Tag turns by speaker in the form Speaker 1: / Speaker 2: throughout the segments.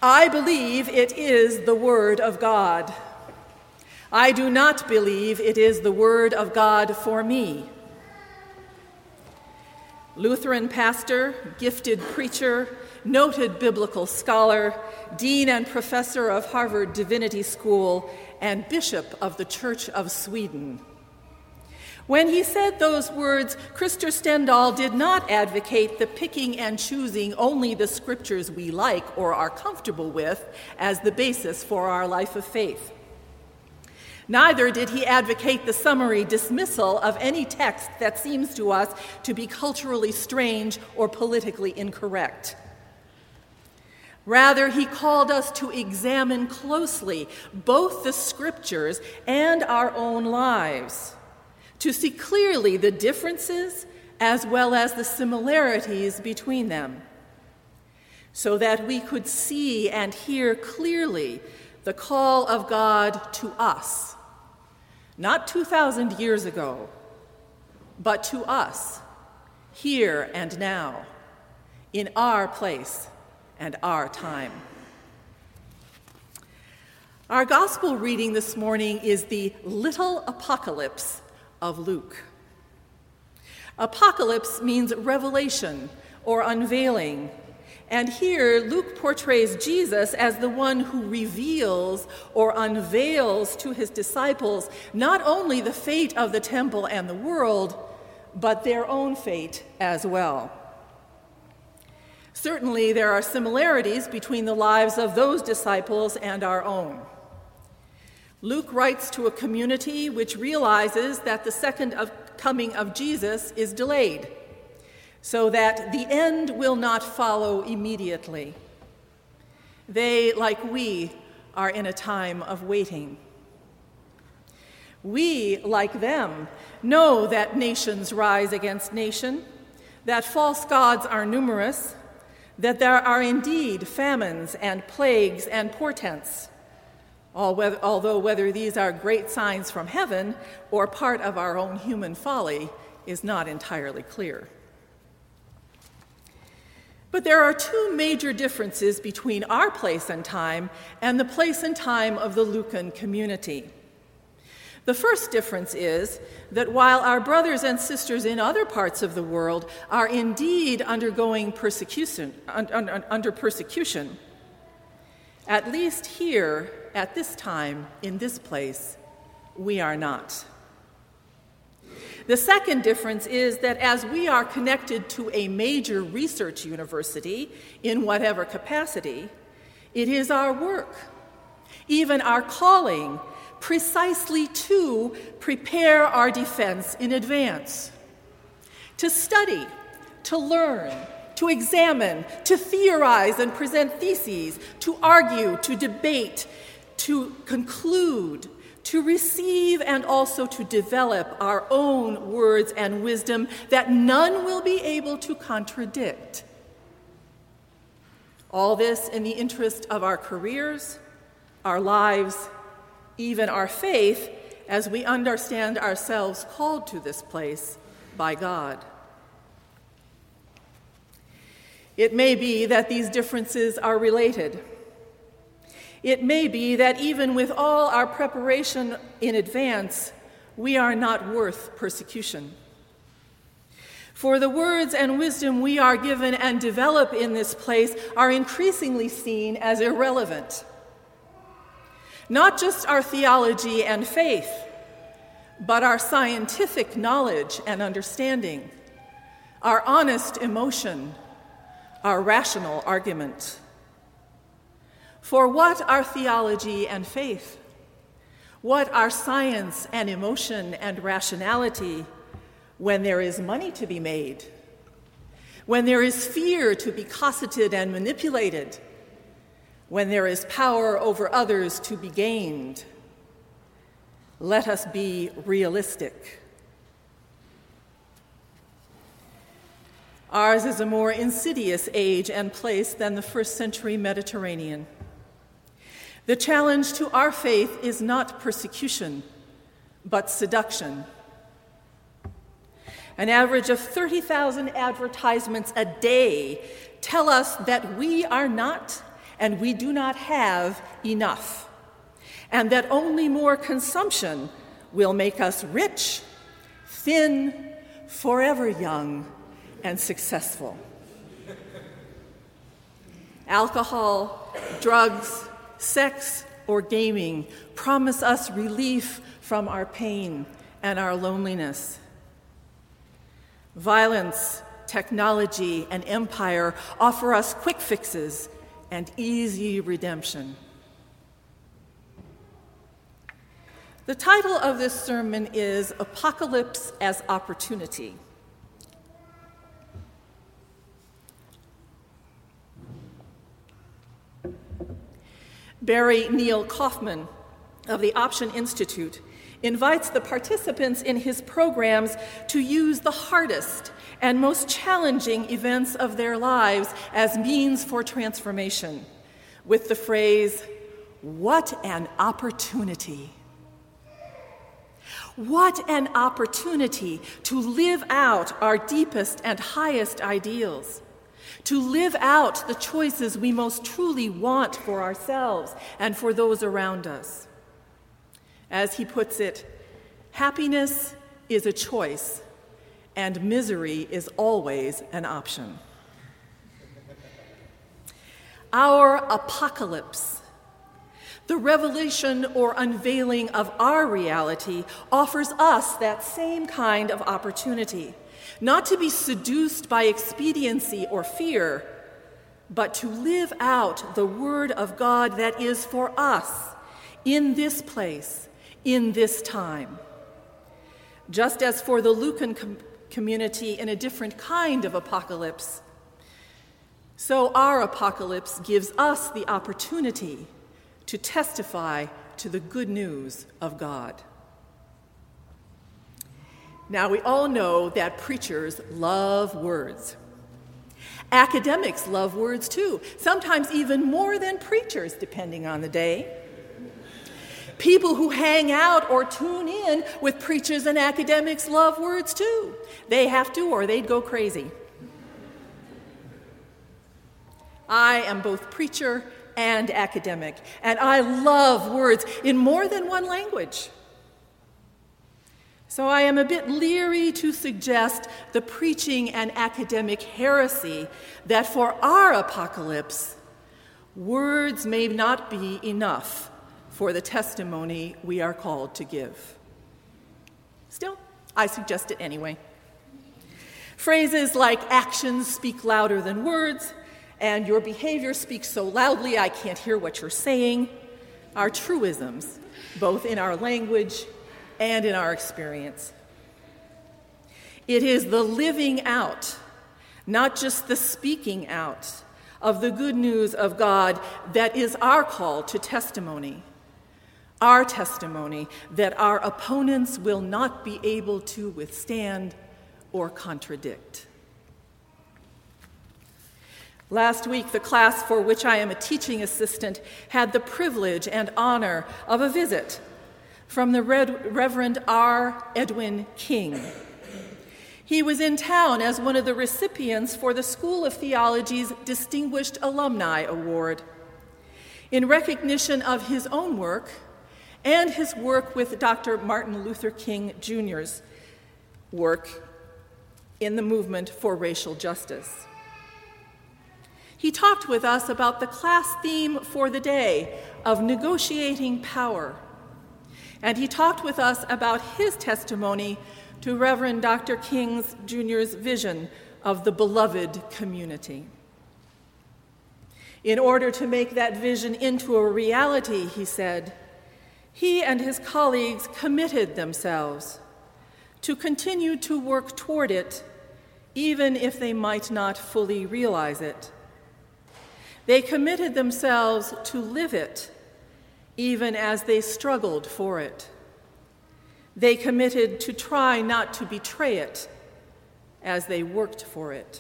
Speaker 1: I believe it is the Word of God. I do not believe it is the Word of God for me. Lutheran pastor, gifted preacher, noted biblical scholar, dean and professor of Harvard Divinity School, and bishop of the Church of Sweden. When he said those words, Krister Stendahl did not advocate the picking and choosing only the scriptures we like or are comfortable with as the basis for our life of faith. Neither did he advocate the summary dismissal of any text that seems to us to be culturally strange or politically incorrect. Rather, he called us to examine closely both the scriptures and our own lives, to see clearly the differences as well as the similarities between them, so that we could see and hear clearly the call of God to us, not 2,000 years ago, but to us, here and now, in our place and our time. Our gospel reading this morning is the little apocalypse of Luke. Apocalypse means revelation or unveiling, and here Luke portrays Jesus as the one who reveals or unveils to his disciples not only the fate of the temple and the world, but their own fate as well. Certainly, there are similarities between the lives of those disciples and our own. Luke writes to a community which realizes that the second coming of Jesus is delayed, so that the end will not follow immediately. They, like we, are in a time of waiting. We, like them, know that nations rise against nation, that false gods are numerous, that there are indeed famines and plagues and portents, although whether these are great signs from heaven or part of our own human folly is not entirely clear. But there are two major differences between our place and time and the place and time of the Lucan community. The first difference is that while our brothers and sisters in other parts of the world are indeed undergoing persecution, at least here, at this time, in this place, we are not. The second difference is that as we are connected to a major research university, in whatever capacity, it is our work, even our calling, precisely to prepare our defense in advance, to study, to learn, to examine, to theorize and present theses, to argue, to debate, to conclude, to receive and also to develop our own words and wisdom that none will be able to contradict. All this in the interest of our careers, our lives, even our faith, as we understand ourselves called to this place by God. It may be that these differences are related. It may be that even with all our preparation in advance, we are not worth persecution. For the words and wisdom we are given and develop in this place are increasingly seen as irrelevant. Not just our theology and faith, but our scientific knowledge and understanding, our honest emotion, our rational argument. For what are theology and faith? What are science and emotion and rationality when there is money to be made? When there is fear to be cosseted and manipulated? When there is power over others to be gained? Let us be realistic. Ours is a more insidious age and place than the first century Mediterranean. The challenge to our faith is not persecution, but seduction. An average of 30,000 advertisements a day tell us that we are not and we do not have enough, and that only more consumption will make us rich, thin, forever young, and successful. Alcohol, drugs, sex, or gaming promise us relief from our pain and our loneliness. Violence, technology, and empire offer us quick fixes and easy redemption. The title of this sermon is Apocalypse as Opportunity. Barry Neal Kaufman of the Option Institute invites the participants in his programs to use the hardest and most challenging events of their lives as means for transformation, with the phrase, "What an opportunity." What an opportunity to live out our deepest and highest ideals, to live out the choices we most truly want for ourselves and for those around us. As he puts it, happiness is a choice, and misery is always an option. Our apocalypse, the revelation or unveiling of our reality, offers us that same kind of opportunity, not to be seduced by expediency or fear, but to live out the word of God that is for us in this place, in this time. Just as for the Lucan community in a different kind of apocalypse, so our apocalypse gives us the opportunity to testify to the good news of God. Now, we all know that preachers love words. Academics love words too, sometimes even more than preachers, depending on the day. People who hang out or tune in with preachers and academics love words too. They have to, or they'd go crazy. I am both preacher and academic, and I love words in more than one language. So I am a bit leery to suggest the preaching and academic heresy that for our apocalypse, words may not be enough for the testimony we are called to give. Still, I suggest it anyway. Phrases like actions speak louder than words, and your behavior speaks so loudly I can't hear what you're saying, are truisms, both in our language and in our experience. It is the living out, not just the speaking out, of the good news of God that is our call to testimony. Our testimony that our opponents will not be able to withstand or contradict. Last week, the class for which I am a teaching assistant had the privilege and honor of a visit from the Reverend R. Edwin King. He was in town as one of the recipients for the School of Theology's Distinguished Alumni Award. In recognition of his own work and his work with Dr. Martin Luther King Jr.'s work in the movement for racial justice. He talked with us about the class theme for the day of negotiating power. And he talked with us about his testimony to Reverend Dr. King Jr.'s vision of the beloved community. In order to make that vision into a reality, he said, he and his colleagues committed themselves to continue to work toward it, even if they might not fully realize it. They committed themselves to live it, even as they struggled for it. They committed to try not to betray it as they worked for it.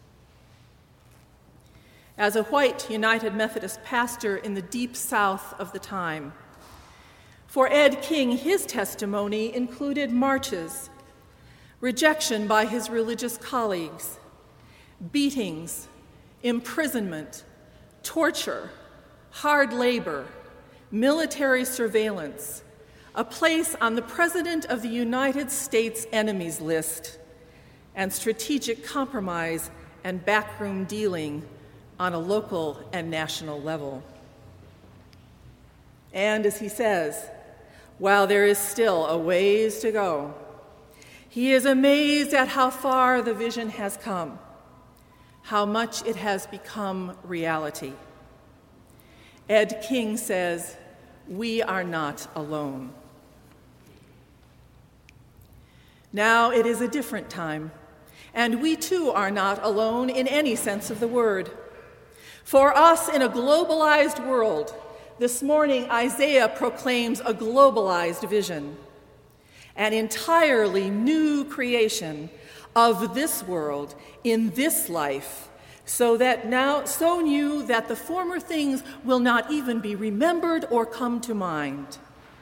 Speaker 1: As a white United Methodist pastor in the deep South of the time, for Ed King, his testimony included marches, rejection by his religious colleagues, beatings, imprisonment, torture, hard labor, military surveillance, a place on the President of the United States enemies list, and strategic compromise and backroom dealing on a local and national level. And as he says, while there is still a ways to go, he is amazed at how far the vision has come, how much it has become reality. Ed King says, "We are not alone." Now it is a different time, and we too are not alone in any sense of the word. For us in a globalized world, this morning Isaiah proclaims a globalized vision, an entirely new creation of this world in this life, so new that the former things will not even be remembered or come to mind.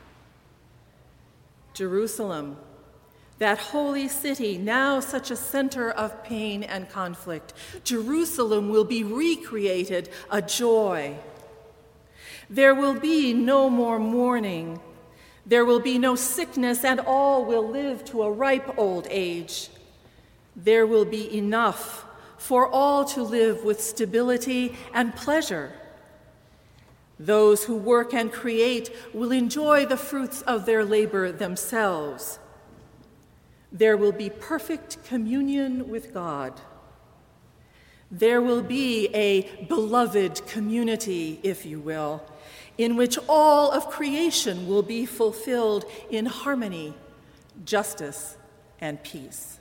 Speaker 1: Jerusalem, that holy city, now such a center of pain and conflict, Jerusalem will be recreated a joy. There will be no more mourning. There will be no sickness, and all will live to a ripe old age. There will be enough for all to live with stability and pleasure. Those who work and create will enjoy the fruits of their labor themselves. There will be perfect communion with God. There will be a beloved community, if you will, in which all of creation will be fulfilled in harmony, justice, and peace.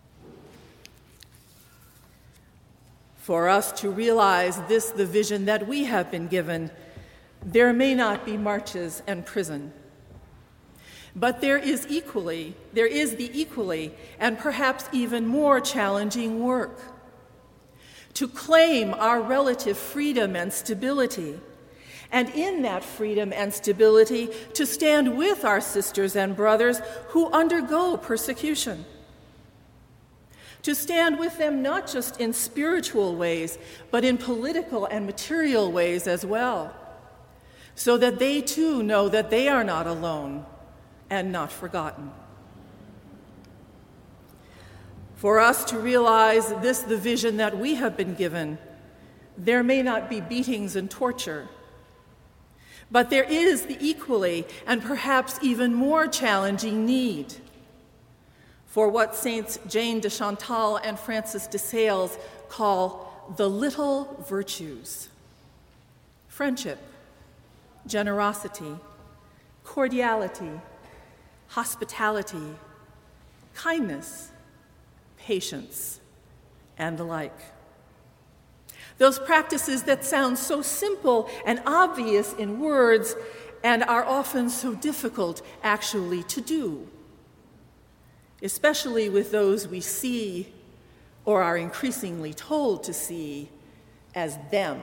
Speaker 1: For us to realize this, the vision that we have been given, there may not be marches and prison. But there is the equally and perhaps even more challenging work to claim our relative freedom and stability, and in that freedom and stability to stand with our sisters and brothers who undergo persecution, to stand with them not just in spiritual ways, but in political and material ways as well, so that they too know that they are not alone and not forgotten. For us to realize this, the vision that we have been given, there may not be beatings and torture, but there is the equally and perhaps even more challenging need for what Saints Jane de Chantal and Francis de Sales call the little virtues: friendship, generosity, cordiality, hospitality, kindness, patience, and the like. Those practices that sound so simple and obvious in words and are often so difficult actually to do, especially with those we see or are increasingly told to see as them.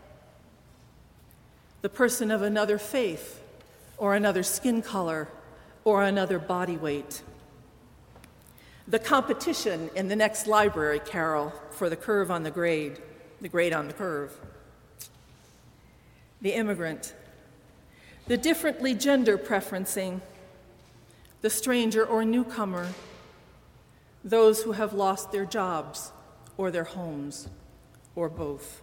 Speaker 1: The person of another faith or another skin color or another body weight. The competition in the next library carol for the curve on the grade on the curve. The immigrant, the differently gender preferencing, the stranger or newcomer, those who have lost their jobs or their homes, or both.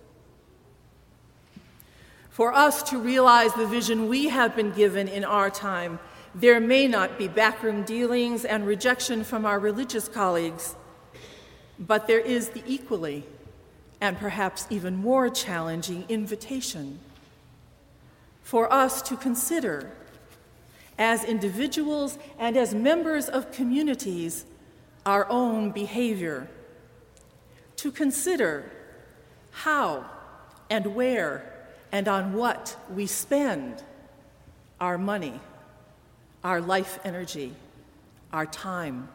Speaker 1: For us to realize the vision we have been given in our time, there may not be backroom dealings and rejection from our religious colleagues, but there is the equally and perhaps even more challenging invitation for us to consider, as individuals and as members of communities, our own behavior, to consider how and where and on what we spend our money, our life energy, our time.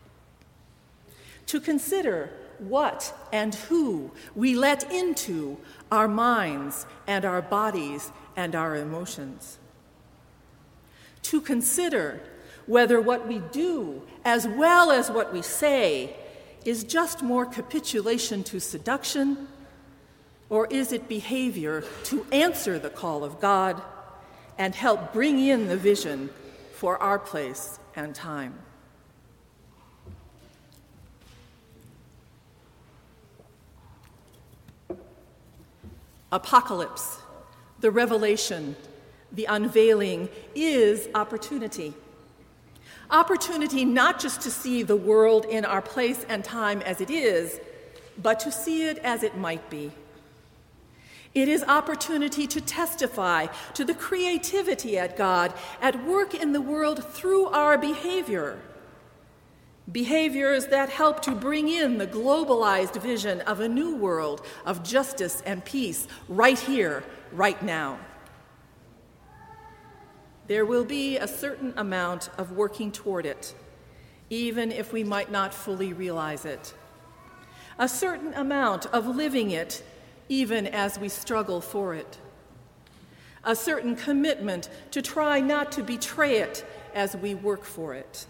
Speaker 1: To consider what and who we let into our minds and our bodies and our emotions. To consider whether what we do, as well as what we say, is just more capitulation to seduction, Or is it behavior to answer the call of God and help bring in the vision for our place and time? Apocalypse, the revelation, the unveiling, is opportunity. Opportunity not just to see the world in our place and time as it is, but to see it as it might be. It is opportunity to testify to the creativity at God at work in the world through our behavior. Behaviors that help to bring in the globalized vision of a new world of justice and peace right here, right now. There will be a certain amount of working toward it, even if we might not fully realize it. A certain amount of living it, even as we struggle for it. A certain commitment to try not to betray it as we work for it.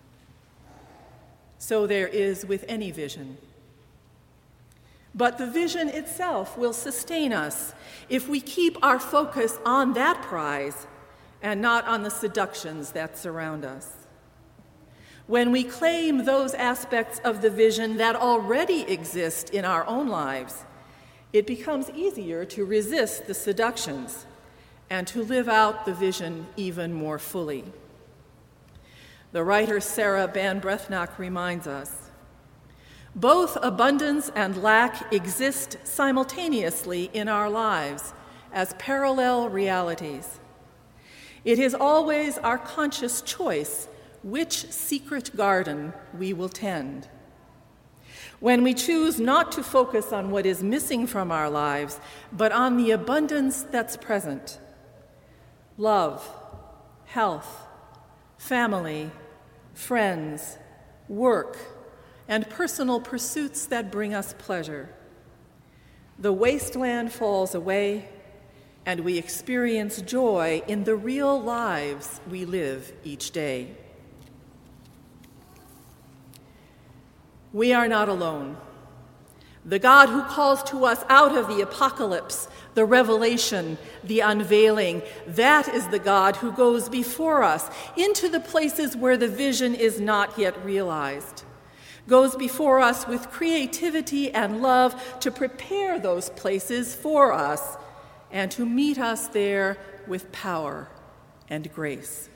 Speaker 1: So there is with any vision. But the vision itself will sustain us if we keep our focus on that prize and not on the seductions that surround us. When we claim those aspects of the vision that already exist in our own lives, it becomes easier to resist the seductions and to live out the vision even more fully. The writer Sarah Ban Breathnach reminds us, both abundance and lack exist simultaneously in our lives as parallel realities. It is always our conscious choice which secret garden we will tend. When we choose not to focus on what is missing from our lives, but on the abundance that's present, love, health, family, friends, work, and personal pursuits that bring us pleasure, the wasteland falls away, and we experience joy in the real lives we live each day. We are not alone. The God who calls to us out of the apocalypse, the revelation, the unveiling, that is the God who goes before us into the places where the vision is not yet realized, goes before us with creativity and love to prepare those places for us and to meet us there with power and grace.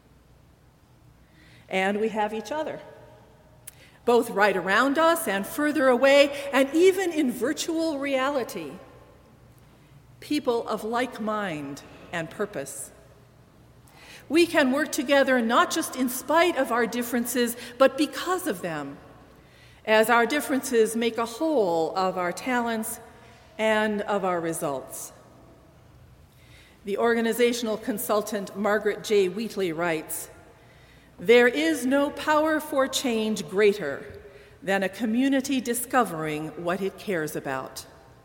Speaker 1: And we have each other, both right around us and further away, and even in virtual reality. People of like mind and purpose. We can work together not just in spite of our differences, but because of them, as our differences make a whole of our talents and of our results. The organizational consultant Margaret J. Wheatley writes, "There is no power for change greater than a community discovering what it cares about."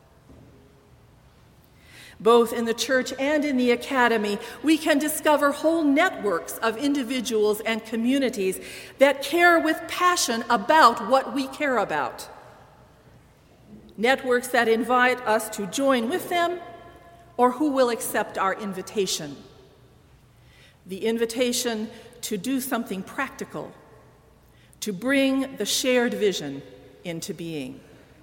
Speaker 1: Both in the church and in the academy, we can discover whole networks of individuals and communities that care with passion about what we care about. Networks that invite us to join with them or who will accept our invitation. The invitation to do something practical, to bring the shared vision into being.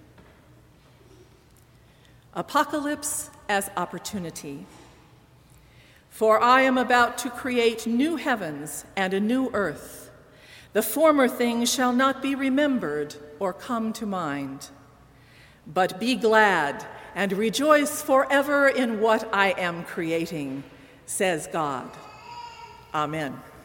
Speaker 1: Apocalypse as opportunity. For I am about to create new heavens and a new earth. The former things shall not be remembered or come to mind. But be glad and rejoice forever in what I am creating, says God. Amen.